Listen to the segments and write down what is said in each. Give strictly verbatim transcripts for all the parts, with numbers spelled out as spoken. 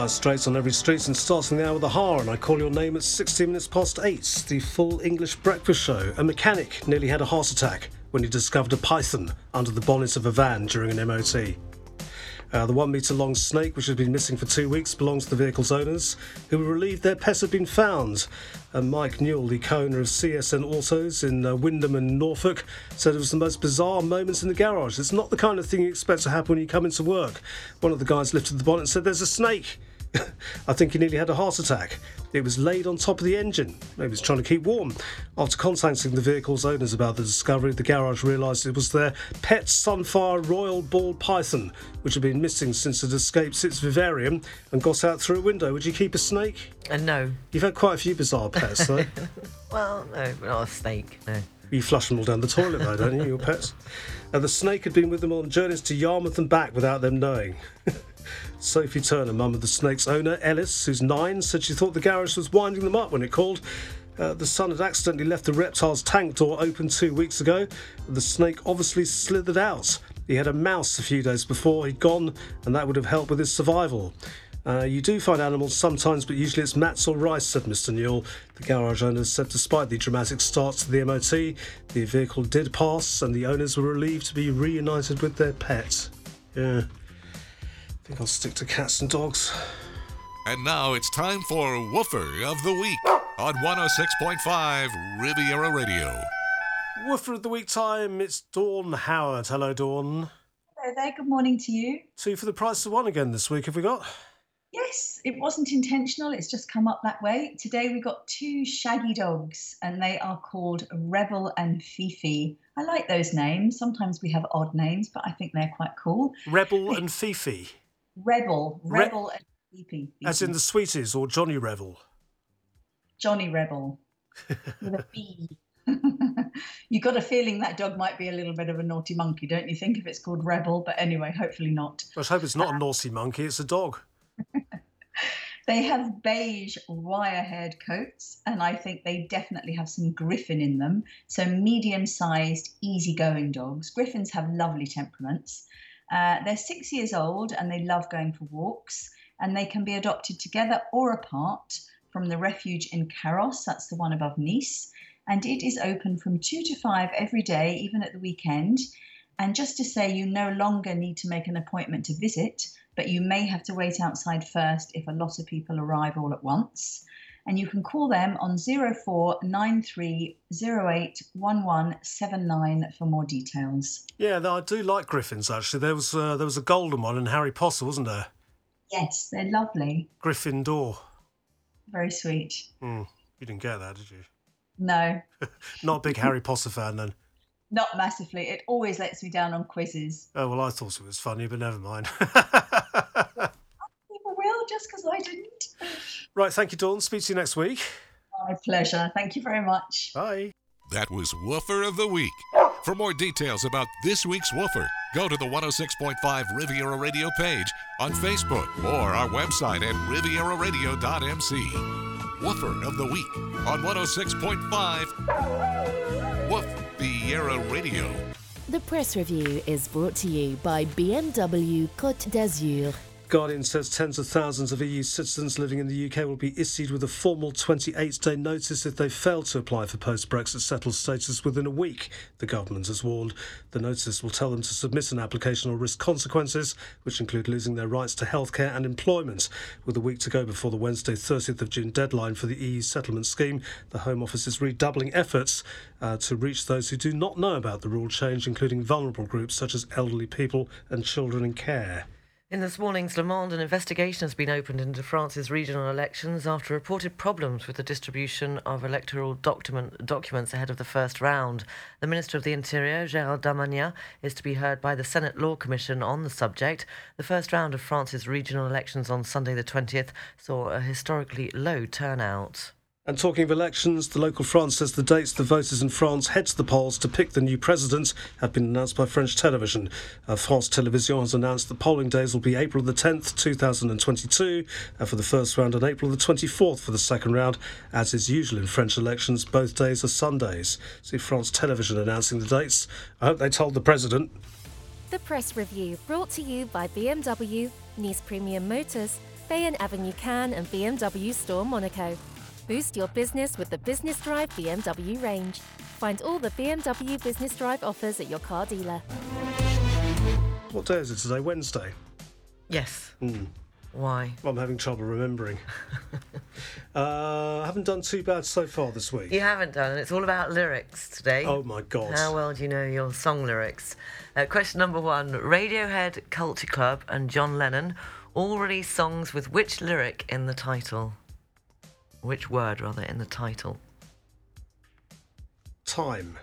Dire Straits on every street and starting the hour with a H A R, and I call your name at sixteen minutes past eight. The full English breakfast show. A mechanic nearly had a heart attack when he discovered a python under the bonnet of a van during an M O T. Uh, the one metre long snake, which has been missing for two weeks, belongs to the vehicle's owners, who were relieved their pets had been found. And Mike Newell, the co-owner of C S N Autos in uh, Wyndham and Norfolk, said it was the most bizarre moments in the garage. It's not the kind of thing you expect to happen when you come into work. One of the guys lifted the bonnet and said, "There's a snake." I think he nearly had a heart attack. It was laid on top of the engine. Maybe it's trying to keep warm. After contacting the vehicle's owners about the discovery, the garage realised it was their pet Sunfire Royal Ball Python, which had been missing since it escaped its vivarium and got out through a window. Would you keep a snake? Uh, no. You've had quite a few bizarre pets, though. Well, no, not a snake, no. You flush them all down the toilet, though, don't you, your pets? And the snake had been with them on journeys to Yarmouth and back without them knowing. Sophie Turner, mum of the snake's owner, Ellis, who's nine, said she thought the garage was winding them up when it called. Uh, the son had accidentally left the reptile's tank door open two weeks ago. The snake obviously slithered out. He had a mouse a few days before he'd gone, and that would have helped with his survival. Uh, you do find animals sometimes, but usually it's mats or rice, said Mister Newell. The garage owners said despite the dramatic start to the M O T, the vehicle did pass and the owners were relieved to be reunited with their pet. Yeah, I think I'll stick to cats and dogs. And now it's time for Woofer of the Week on one oh six point five Riviera Radio. Woofer of the Week time, it's Dawn Howard. Hello, Dawn. Hello there, good morning to you. Two for the price of one again this week, have we got? Yes, it wasn't intentional, it's just come up that way. Today we got two shaggy dogs and they are called Rebel and Fifi. I like those names. Sometimes we have odd names, but I think they're quite cool. Rebel and Fifi? Rebel. Rebel Re- and Fifi. Fifi. As in the Sweeties or Johnny Rebel? Johnny Rebel. With a B. You got a feeling that dog might be a little bit of a naughty monkey, don't you think, if it's called Rebel? But anyway, hopefully not. I hope it's not a naughty monkey, it's a dog. They have beige wire-haired coats, and I think they definitely have some Griffin in them. So medium-sized, easygoing dogs. Griffins have lovely temperaments. Uh, they're six years old and they love going for walks, and they can be adopted together or apart from the refuge in Carros, that's the one above Nice, and it is open from two to five every day, even at the weekend. And just to say, you no longer need to make an appointment to visit, but you may have to wait outside first if a lot of people arrive all at once. And you can call them on zero four nine three zero eight one one seven nine for more details. Yeah, I do like Griffins, actually. There was uh, there was a golden one in Harry Potter, wasn't there? Yes, they're lovely. Gryffindor. Very sweet. Mm, you didn't get that, did you? No. Not a big Harry Potter fan, then? Not massively. It always lets me down on quizzes. Oh, well, I thought it was funny, but never mind. People will, just because I didn't. Right, thank you, Dawn. Speak to you next week. My pleasure. Thank you very much. Bye. That was Woofer of the Week. For more details about this week's Woofer, go to the one oh six point five Riviera Radio page on Facebook or our website at riviera radio dot m c. Woofer of the Week on one oh six point five Woof Riviera Radio. The press review is brought to you by B M W Côte d'Azur. Guardian says tens of thousands of E U citizens living in the U K will be issued with a formal twenty-eight day notice if they fail to apply for post-Brexit settled status within a week, the government has warned. The notice will tell them to submit an application or risk consequences, which include losing their rights to healthcare and employment. With a week to go before the Wednesday thirtieth of June deadline for the E U settlement scheme, the Home Office is redoubling efforts uh, to reach those who do not know about the rule change, including vulnerable groups such as elderly people and children in care. In this morning's Le Monde, an investigation has been opened into France's regional elections after reported problems with the distribution of electoral document, documents ahead of the first round. The Minister of the Interior, Gérald Darmanin, is to be heard by the Senate Law Commission on the subject. The first round of France's regional elections on Sunday the twentieth saw a historically low turnout. And talking of elections, the local France says the dates the voters in France head to the polls to pick the new president have been announced by French television. Uh, France Télévisions has announced that polling days will be April the tenth, two thousand twenty-two uh, for the first round and April the twenty-fourth for the second round. As is usual in French elections, both days are Sundays. See France Television announcing the dates. I hope they told the president. The press review brought to you by B M W, Nice Premium Motors, Bayonne Avenue Cannes and B M W Store Monaco. Boost your business with the Business Drive B M W range. Find all the B M W Business Drive offers at your car dealer. What day is it today? Wednesday? Yes. Hmm. Why? I'm having trouble remembering. uh, I haven't done too bad so far this week. You haven't done, and it's all about lyrics today. Oh my God. How well do you know your song lyrics? Uh, question number one. Radiohead, Culture Club and John Lennon all released songs with which lyric in the title? Which word, rather, in the title? Time.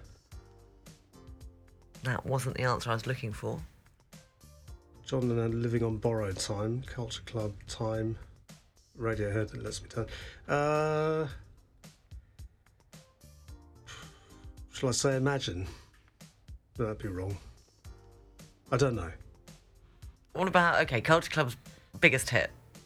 That wasn't the answer I was looking for. John Lennon, Living on Borrowed Time. Culture Club, Time. Radiohead, That Lets Me Down. Uh, shall I say Imagine? That'd be wrong. I don't know. What about, okay, Culture Club's biggest hit?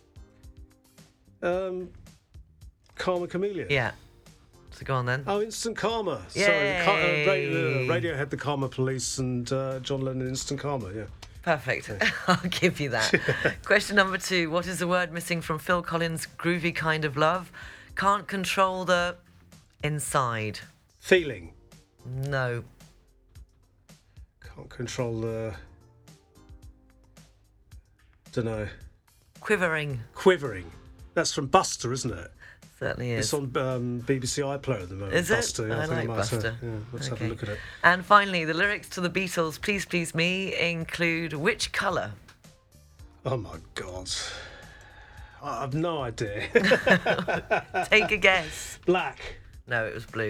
Um, Karma Chameleon. Yeah. So go on then. Oh, Instant Karma. Yay. Sorry, the Car- uh, Radio, uh, Radiohead, The Karma Police, and uh, John Lennon, Instant Karma. Yeah. Perfect. I'll give you that. Question number two. What is the word missing from Phil Collins' Groovy Kind of Love? Can't control the inside. Feeling. No. Can't control the. Dunno. Quivering. Quivering. That's from Buster, isn't it? Certainly is. It's on um, B B C iPlayer at the moment. Is it? Buster. I think like might, Buster. Uh, yeah, let's have Okay. a look at it. And finally, the lyrics to the Beatles' Please Please Me include which colour? Oh my God. I have no idea. Take a guess. Black. No, it was blue.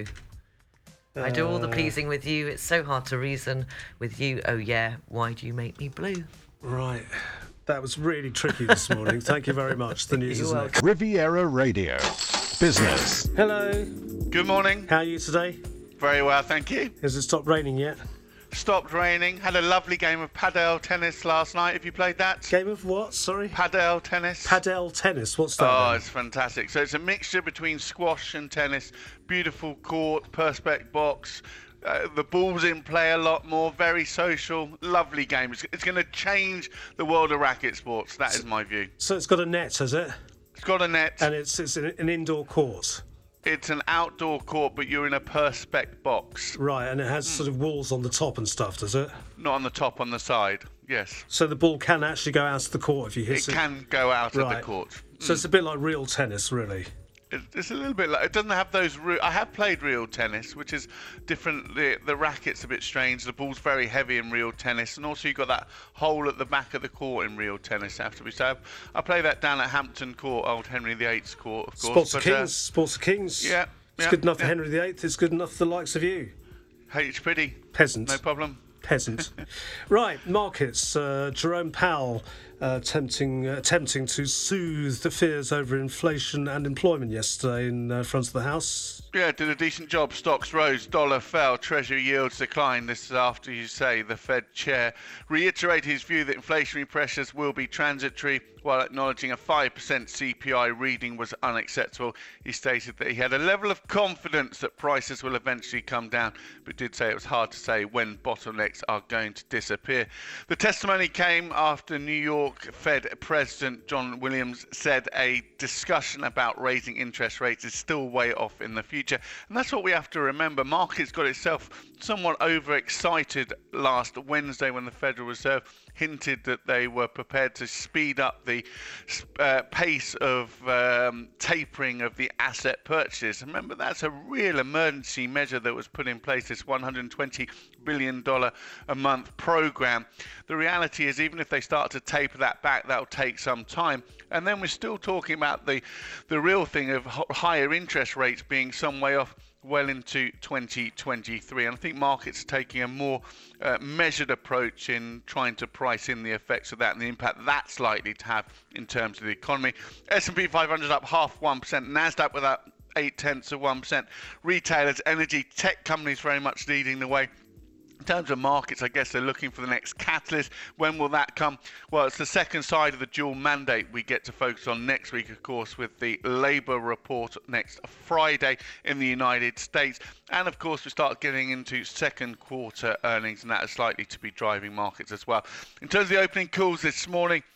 I do all the Uh, pleasing with you. It's so hard to reason with you. Oh yeah, why do you make me blue? Right. That was really tricky this morning. Thank you very much. The news You're is welcome. next. Riviera Radio. Business. Hello. Good morning. How are you today? Very well, thank you. Has it stopped raining yet? Stopped raining. Had a lovely game of padel tennis last night. Have you played that? Game of what? Sorry? Padel tennis. Padel tennis. What's that? Oh, then? it's fantastic. So it's a mixture between squash and tennis. Beautiful court, perspex box. Uh, the ball's in play a lot more. Very social. Lovely game. It's, it's going to change the world of racket sports. That is my view. So it's got a net, has it? It's got a net. And it's it's an, an indoor court. It's an outdoor court, but you're in a perspex box. Right, and it has sort of walls on the top and stuff, does it? Not on the top, on the side. Yes. So the ball can actually go out of the court if you hit It it. can go out of Right. the court. So it's a bit like real tennis, really. It- It's a little bit like, it doesn't have those re- I have played real tennis, which is different. The, the racket's a bit strange. The ball's very heavy in real tennis, and also you've got that hole at the back of the court in real tennis. Have to be so. I play that down at Hampton Court, Old Henry the Eighth's court, of course. Sports of but, uh, Kings. Sports of Kings. yeah, It's yeah, good enough for yeah. Henry the Eighth. It's good enough for the likes of you. Hey, it's pretty. Peasant. No problem. Peasant. Right, markets. Uh, Jerome Powell uh, attempting, uh, attempting to soothe the fears over inflation and employment yesterday in uh, front of the House. Yeah, did a decent job. Stocks rose, dollar fell, Treasury yields declined. This is after, you say, the Fed chair reiterated his view that inflationary pressures will be transitory, while acknowledging a five percent C P I reading was unacceptable. He stated that he had a level of confidence that prices will eventually come down, but did say it was hard to say when bottlenecks are going to disappear. The testimony came after New York Fed President John Williams said a discussion about raising interest rates is still way off in the future. And that's what we have to remember. Markets got itself somewhat overexcited last Wednesday when the Federal Reserve hinted that they were prepared to speed up the uh, pace of um, tapering of the asset purchase. Remember, that's a real emergency measure that was put in place, this one hundred twenty billion dollars a month program. The reality is, even if they start to taper that back, that'll take some time. And then we're still talking about the, the real thing of h- higher interest rates being some way off well into twenty twenty-three, and I think markets are taking a more uh, measured approach in trying to price in the effects of that and the impact that's likely to have in terms of the economy. S and P five hundred up half one percent, Nasdaq with up eight tenths of one percent. Retailers, energy, tech companies very much leading the way. In terms of markets, I guess they're looking for the next catalyst. When will that come? Well, it's the second side of the dual mandate we get to focus on next week, of course, with the Labour report next Friday in the United States. And, of course, we start getting into second quarter earnings, and that is likely to be driving markets as well. In terms of the opening calls this morning,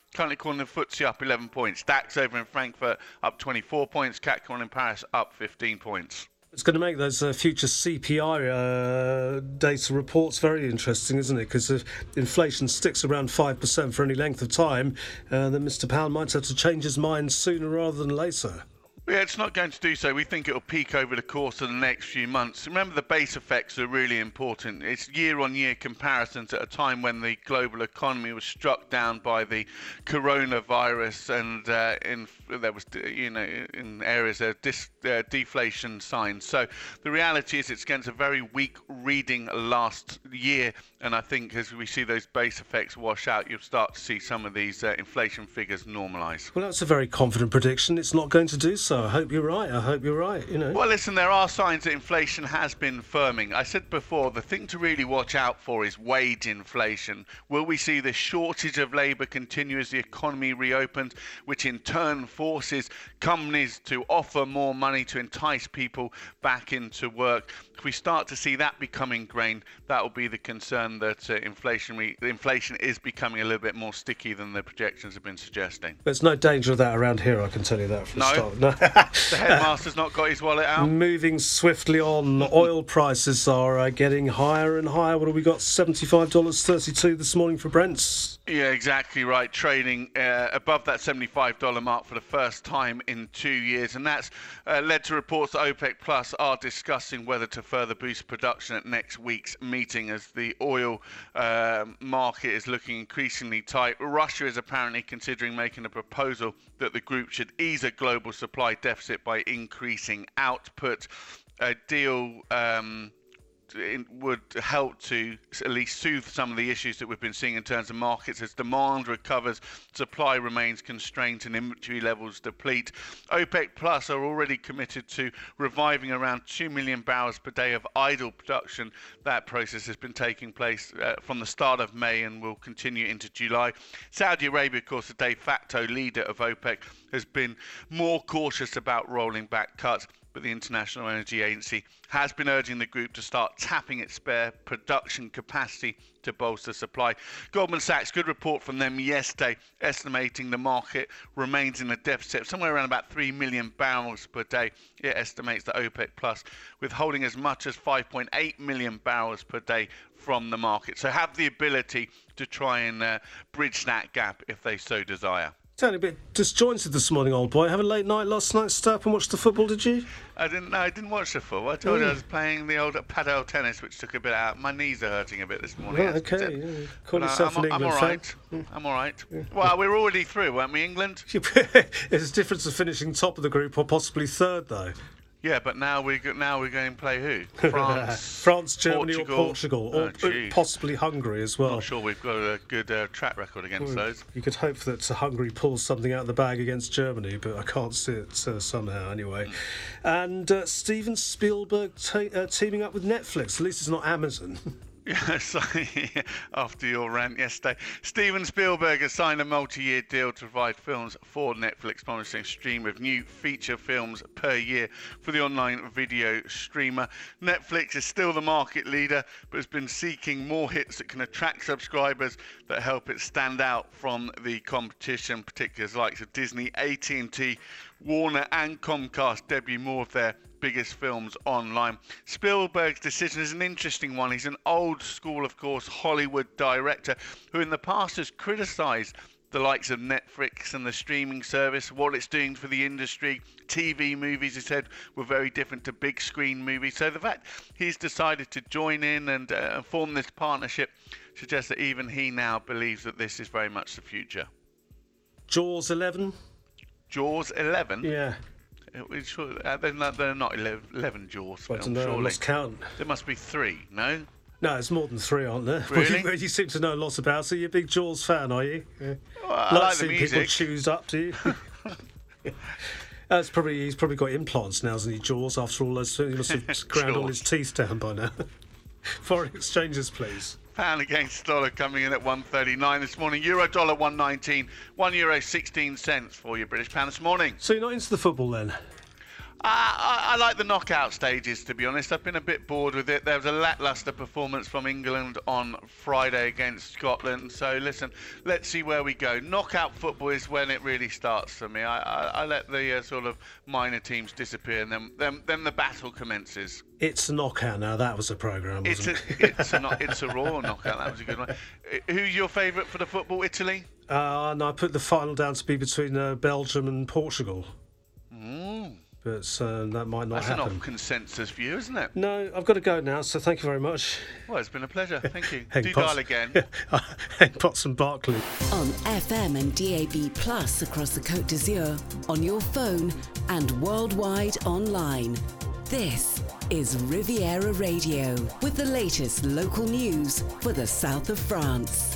Currently calling the F T S E up eleven points. DAX over in Frankfurt up twenty-four points. C A C calling in Paris up fifteen points. It's going to make those uh, future C P I uh, data reports very interesting, isn't it? Because if inflation sticks around five percent for any length of time, uh, then Mister Powell might have to change his mind sooner rather than later. Yeah, it's not going to do so. We think it will peak over the course of the next few months. Remember, the base effects are really important. It's year-on-year comparisons at a time when the global economy was struck down by the coronavirus, and uh, in there was, you know, in areas there dis, uh, deflation signs. So the reality is, it's against a very weak reading last year, and I think as we see those base effects wash out, you'll start to see some of these uh, inflation figures normalise. Well, that's a very confident prediction. It's not going to do so. I hope you're right. I hope you're right. You know. Well, listen, there are signs that inflation has been firming. I said before, the thing to really watch out for is wage inflation. Will we see the shortage of labour continue as the economy reopens, which in turn forces companies to offer more money to entice people back into work? If we start to see that become ingrained, that will be the concern that uh, inflation, re- inflation is becoming a little bit more sticky than the projections have been suggesting. There's no danger of that around here, I can tell you that for no. a start. No. The headmaster's not got his wallet out. Moving swiftly on, oil prices are uh, getting higher and higher. What have we got? seventy-five dollars thirty-two this morning for Brent. Yeah, exactly right. Trading uh, above that seventy-five dollars mark for the first time in two years. And that's uh, led to reports that OPEC Plus are discussing whether to further boost production at next week's meeting as the oil uh, market is looking increasingly tight. Russia is apparently considering making a proposal that the group should ease a global supply deficit by increasing output. A deal um, it would help to at least soothe some of the issues that we've been seeing in terms of markets as demand recovers, supply remains constrained and inventory levels deplete. OPEC Plus are already committed to reviving around two million barrels per day of idle production. That process has been taking place uh, from the start of May and will continue into July. Saudi Arabia, of course, the de facto leader of OPEC, has been more cautious about rolling back cuts, but the International Energy Agency has been urging the group to start tapping its spare production capacity to bolster supply. Goldman Sachs, good report from them yesterday, estimating the market remains in a deficit of somewhere around about three million barrels per day. It estimates that OPEC Plus withholding as much as five point eight million barrels per day from the market. So have the ability to try and uh, bridge that gap if they so desire. Sounding a bit disjointed this morning, old boy. Have a late night last night, stay up and watch the football, did you? I didn't. No, I didn't watch the football. I told mm. you I was playing the old paddle tennis, which took a bit out. My knees are hurting a bit this morning. Right, okay. Yeah. Call but, yourself uh, an I'm, England I'm all right. fan. I'm all right. Yeah. Well, we're already through, weren't we, England? There's a difference of finishing top of the group or possibly third, though. Yeah, but now we now we're going to play who? France, France, Germany, Portugal. or Portugal, or oh, possibly Hungary as well. I'm not sure we've got a good uh, track record against well, those. You could hope that Hungary pulls something out of the bag against Germany, but I can't see it uh, somehow anyway. Mm. And uh, Steven Spielberg te- uh, teaming up with Netflix. At least it's not Amazon. Yes, after your rant yesterday. Steven Spielberg has signed a multi-year deal to provide films for Netflix, promising a stream of new feature films per year for the online video streamer. Netflix is still the market leader, but has been seeking more hits that can attract subscribers that help it stand out from the competition, particularly as likes of Disney, A T and T, Warner and Comcast debut more of their biggest films online. Spielberg's decision is an interesting one. He's an old school, of course, Hollywood director who in the past has criticised the likes of Netflix and the streaming service, what it's doing for the industry. T V movies, he said, were very different to big screen movies. So the fact he's decided to join in and uh, form this partnership suggests that even he now believes that this is very much the future. Jaws eleven? Jaws eleven? Yeah. Sure, uh, they're not, they're not eleven Jaws films, I surely. lost count. There must be three, no? No, it's more than three, aren't there? Really? Well, you, you seem to know lots about it. So you're a big Jaws fan, are you? Yeah. Well, I like, like the music. People choose up, do you? yeah. That's probably he's probably got implants now, hasn't he? Jaws, after all those, he must have ground all his teeth down by now. Foreign exchanges, please. Pound against dollar coming in at one thirty-nine this morning. Euro dollar one nineteen, one euro sixteen cents for your British pound this morning. So you're not into the football then? I, I, I like the knockout stages, to be honest. I've been a bit bored with it. There was a lacklustre performance from England on Friday against Scotland. So, listen, let's see where we go. Knockout football is when it really starts for me. I, I, I let the uh, sort of minor teams disappear, and then, then, then the battle commences. It's a knockout now. That was a programme, It's wasn't a, it? it's, a, no- it's a raw knockout. That was a good one. Who's your favourite for the football? Italy? Uh, and I put the final down to be between uh, Belgium and Portugal. Mm. But uh, that might not That's happen. an off-consensus view, isn't it? No, I've got to go now, so thank you very much. Well, it's been a pleasure. Thank you. Hank Do Potts. dial again. Hank Potts and Barclay. On F M and D A B Plus across the Côte d'Azur, on your phone and worldwide online. This is Riviera Radio with the latest local news for the south of France.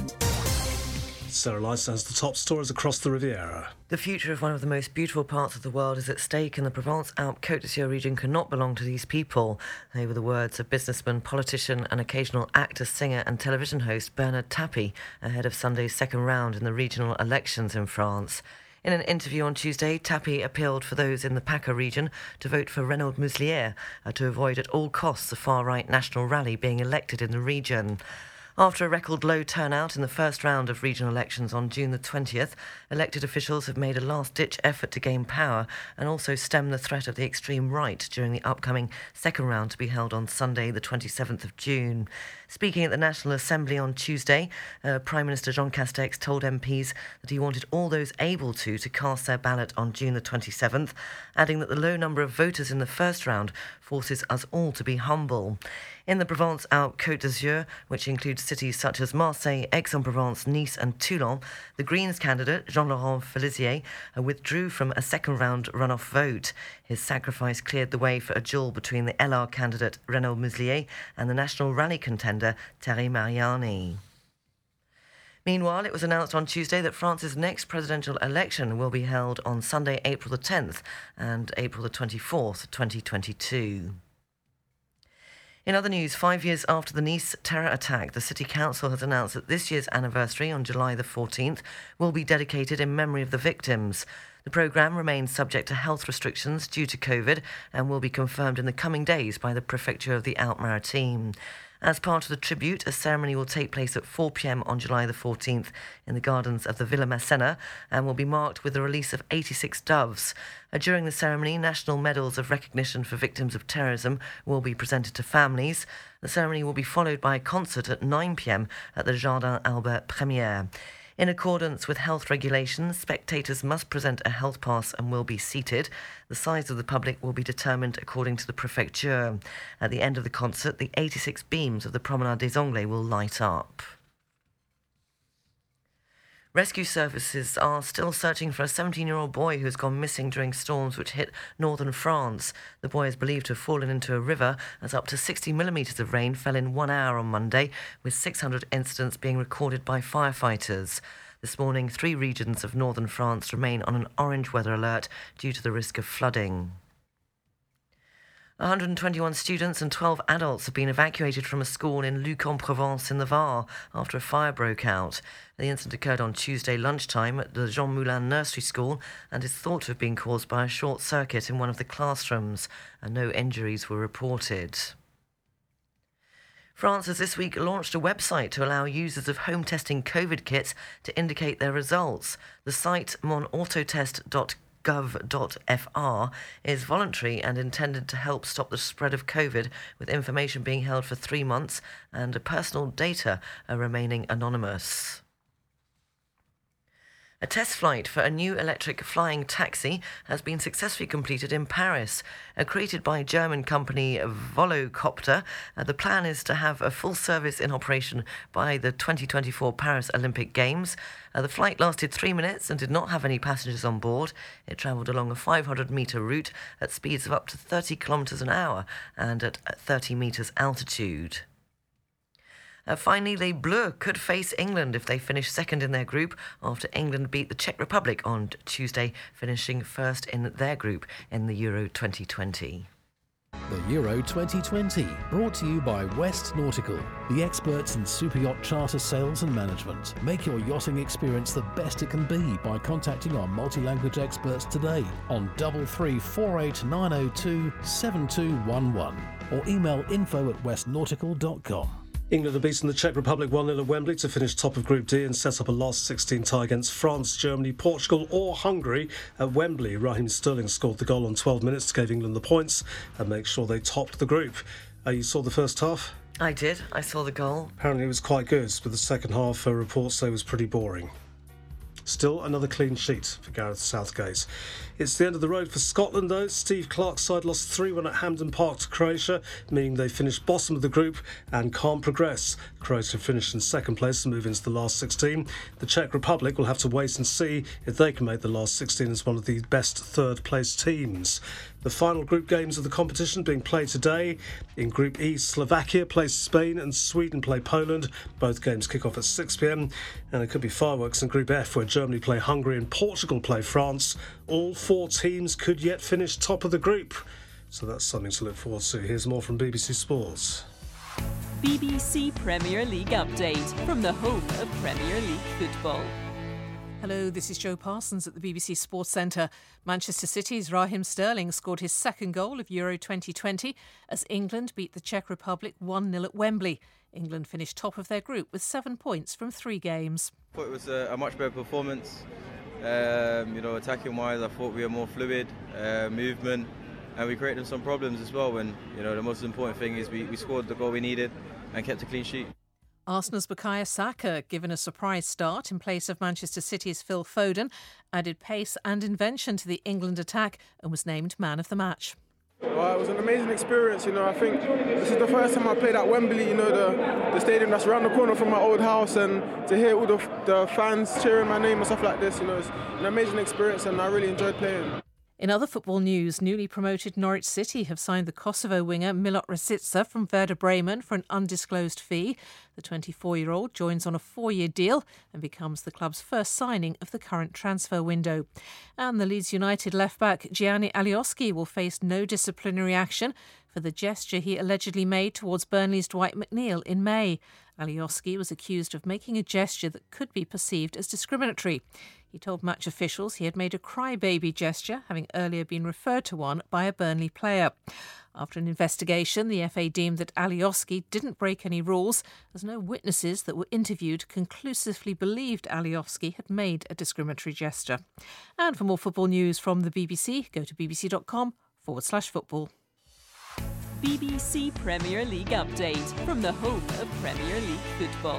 Sarah Lyson has the top stories across the Riviera. The future of one of the most beautiful parts of the world is at stake, and the Provence-Alpes-Côte d'Azur region cannot belong to these people. They were the words of businessman, politician and occasional actor, singer and television host Bernard Tapie ahead of Sunday's second round in the regional elections in France. In an interview on Tuesday, Tapie appealed for those in the PACA region to vote for Renaud Muselier uh, to avoid at all costs a far-right national rally being elected in the region. After a record low turnout in the first round of regional elections on June the twentieth, elected officials have made a last-ditch effort to gain power and also stem the threat of the extreme right during the upcoming second round to be held on Sunday the twenty-seventh of June. Speaking at the National Assembly on Tuesday, uh, Prime Minister Jean Castex told M Ps that he wanted all those able to to cast their ballot on June the twenty-seventh, adding that the low number of voters in the first round forces us all to be humble. In the Provence-Alpes-Côte d'Azur, which includes cities such as Marseille, Aix-en-Provence, Nice and Toulon, the Greens candidate, Jean-Laurent Felizier, withdrew from a second-round runoff vote. His sacrifice cleared the way for a duel between the L R candidate, Renaud Muselier, and the National Rally contender, Thierry Mariani. Meanwhile, it was announced on Tuesday that France's next presidential election will be held on Sunday, April the tenth and April the twenty-fourth, twenty twenty-two. In other news, five years after the Nice terror attack, the City Council has announced that this year's anniversary on July the fourteenth will be dedicated in memory of the victims. The programme remains subject to health restrictions due to COVID and will be confirmed in the coming days by the Prefecture of the Alpes-Maritimes. As part of the tribute, a ceremony will take place at four p.m. on July the fourteenth in the gardens of the Villa Masséna and will be marked with the release of eighty-six doves. Uh, during the ceremony, national medals of recognition for victims of terrorism will be presented to families. The ceremony will be followed by a concert at nine p.m. at the Jardin Albert Première. In accordance with health regulations, spectators must present a health pass and will be seated. The size of the public will be determined according to the Prefecture. At the end of the concert, the eighty-six beams of the Promenade des Anglais will light up. Rescue services are still searching for a seventeen-year-old boy who has gone missing during storms which hit northern France. The boy is believed to have fallen into a river as up to sixty millimetres of rain fell in one hour on Monday, with six hundred incidents being recorded by firefighters. This morning, three regions of northern France remain on an orange weather alert due to the risk of flooding. one hundred twenty-one students and twelve adults have been evacuated from a school in Luc-en-Provence in the Var after a fire broke out. The incident occurred on Tuesday lunchtime at the Jean Moulin Nursery School and is thought to have been caused by a short circuit in one of the classrooms, and no injuries were reported. France has this week launched a website to allow users of home testing COVID kits to indicate their results. The site mon autotest dot gov dot f r is voluntary and intended to help stop the spread of COVID, with information being held for three months and personal data are remaining anonymous. A test flight for a new electric flying taxi has been successfully completed in Paris. Uh, created by German company Volocopter, uh, the plan is to have a full service in operation by the twenty twenty-four Paris Olympic Games. Uh, the flight lasted three minutes and did not have any passengers on board. It travelled along a five hundred metre route at speeds of up to thirty kilometres an hour and at thirty metres altitude. Uh, finally, Les Bleus could face England if they finish second in their group after England beat the Czech Republic on Tuesday, finishing first in their group in the Euro twenty twenty. the Euro twenty twenty, brought to you by West Nautical, the experts in super yacht charter sales and management. Make your yachting experience the best it can be by contacting our multi-language experts today on double three four eight nine zero two seven two one one or email info at west nautical dot com. England have beaten the Czech Republic one nil at Wembley to finish top of Group D and set up a last sixteen tie against France, Germany, Portugal or Hungary at Wembley. Raheem Sterling scored the goal on twelve minutes to give England the points and make sure they topped the group. Uh, you saw the first half? I did. I saw the goal. Apparently it was quite good, but the second half, uh, reports say, was pretty boring. Still another clean sheet for Gareth Southgate. It's the end of the road for Scotland, though. Steve Clarke's side lost three one at Hampden Park to Croatia, meaning they finished bottom of the group and can't progress. Croatia finished in second place and move into the last sixteen. The Czech Republic will have to wait and see if they can make the last sixteen as one of the best third-place teams. The final group games of the competition being played today. In Group E, Slovakia plays Spain and Sweden play Poland. Both games kick off at six p m. And it could be fireworks in Group F, where Germany play Hungary and Portugal play France. All four teams could yet finish top of the group. So that's something to look forward to. Here's more from B B C Sports. B B C Premier League update from the home of Premier League football. Hello, this is Jo Parsons at the B B C Sports Centre. Manchester City's Raheem Sterling scored his second goal of Euro twenty twenty as England beat the Czech Republic one nil at Wembley. England finished top of their group with seven points from three games. I thought it was a, a much better performance. Um, you know, attacking-wise, I thought we were more fluid, uh, movement, and we created some problems as well. When you know the most important thing is we, we scored the goal we needed and kept a clean sheet. Arsenal's Bukayo Saka, given a surprise start in place of Manchester City's Phil Foden, added pace and invention to the England attack and was named man of the match. Well, it was an amazing experience, you know. I think this is the first time I played at Wembley, you know, the, the stadium that's around the corner from my old house, and to hear all the, the fans cheering my name and stuff like this, you know, it's an amazing experience and I really enjoyed playing. In other football news, newly promoted Norwich City have signed the Kosovo winger Milot Rashica from Werder Bremen for an undisclosed fee. The twenty-four-year-old joins on a four-year deal and becomes the club's first signing of the current transfer window. And the Leeds United left-back Gianni Alioski will face no disciplinary action for the gesture he allegedly made towards Burnley's Dwight McNeil in May. Alioski was accused of making a gesture that could be perceived as discriminatory. He told match officials he had made a crybaby gesture, having earlier been referred to one by a Burnley player. After an investigation, the F A deemed that Alioski didn't break any rules, as no witnesses that were interviewed conclusively believed Alioski had made a discriminatory gesture. And for more football news from the B B C, go to bbc.com forward slash football. B B C Premier League update from the home of Premier League football.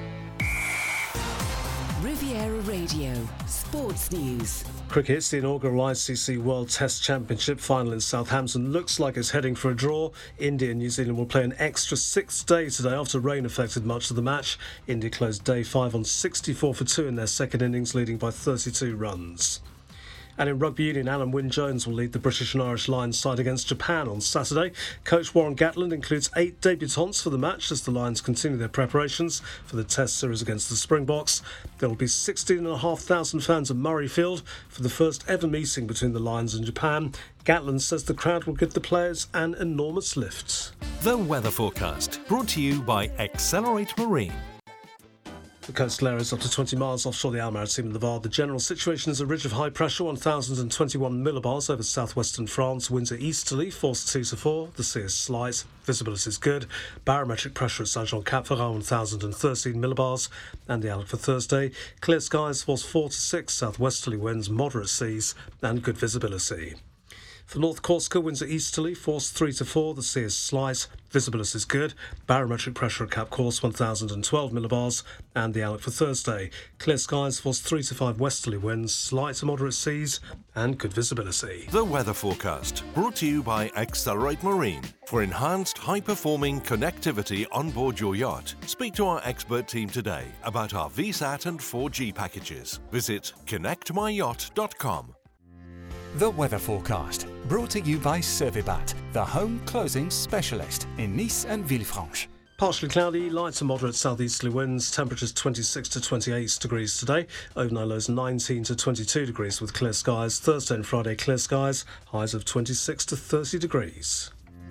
Riviera Radio Sports News. Cricket, the inaugural I C C World Test Championship final in Southampton looks like it's heading for a draw. India and New Zealand will play an extra sixth day today after rain affected much of the match. India closed day five on sixty-four for two in their second innings, leading by thirty-two runs. And in rugby union, Alan Wynne-Jones will lead the British and Irish Lions side against Japan on Saturday. Coach Warren Gatland includes eight debutants for the match as the Lions continue their preparations for the Test series against the Springboks. There will be sixteen thousand five hundred fans at Murrayfield for the first ever meeting between the Lions and Japan. Gatland says the crowd will give the players an enormous lift. The weather forecast, brought to you by Accelerate Marine. The coastal area is up to twenty miles offshore the Almaty and the Var. The general situation is a ridge of high pressure, one thousand twenty-one millibars over southwestern France. Winds are easterly, force two to four. The sea is slight. Visibility is good. Barometric pressure at Saint-Jean-Cap-Ferrat, one thousand thirteen millibars. And the outlook for Thursday, clear skies, force four to six. Southwesterly winds, moderate seas and good visibility. For North Corsica, winds are easterly, force three to four. The sea is slight. Visibility is good. Barometric pressure at Cap Corse, one thousand twelve millibars. And the outlook for Thursday, clear skies, force three to five westerly winds, slight to moderate seas, and good visibility. The weather forecast, brought to you by Accelerate Marine. For enhanced, high-performing connectivity on board your yacht, speak to our expert team today about our V SAT and four G packages. Visit connect my yacht dot com. The weather forecast, brought to you by Servibat, the home closing specialist in Nice and Villefranche. Partially cloudy, light to moderate southeasterly winds, temperatures twenty-six to twenty-eight degrees today. Overnight lows nineteen to twenty-two degrees with clear skies. Thursday and Friday clear skies, highs of twenty-six to thirty degrees.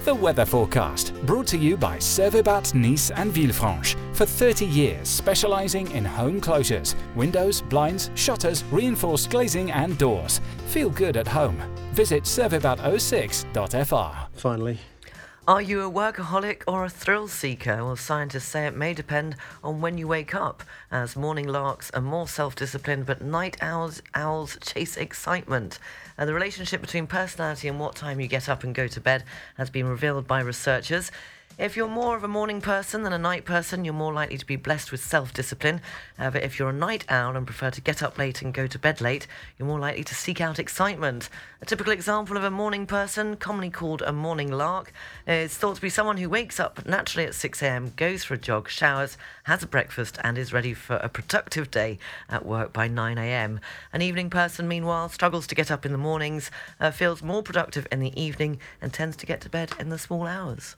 The weather forecast, brought to you by Servibat Nice and Villefranche. For thirty years, specialising in home closures, windows, blinds, shutters, reinforced glazing and doors. Feel good at home. Visit servibat oh six dot f r. Finally. Are you a workaholic or a thrill seeker? Well, scientists say it may depend on when you wake up, as morning larks are more self-disciplined, but night owls, owls chase excitement. And the relationship between personality and what time you get up and go to bed has been revealed by researchers. If you're more of a morning person than a night person, you're more likely to be blessed with self-discipline. However, if you're a night owl and prefer to get up late and go to bed late, you're more likely to seek out excitement. A typical example of a morning person, commonly called a morning lark, is thought to be someone who wakes up naturally at six a.m, goes for a jog, showers, has a breakfast and is ready for a productive day at work by nine a.m. An evening person, meanwhile, struggles to get up in the mornings, uh, feels more productive in the evening and tends to get to bed in the small hours.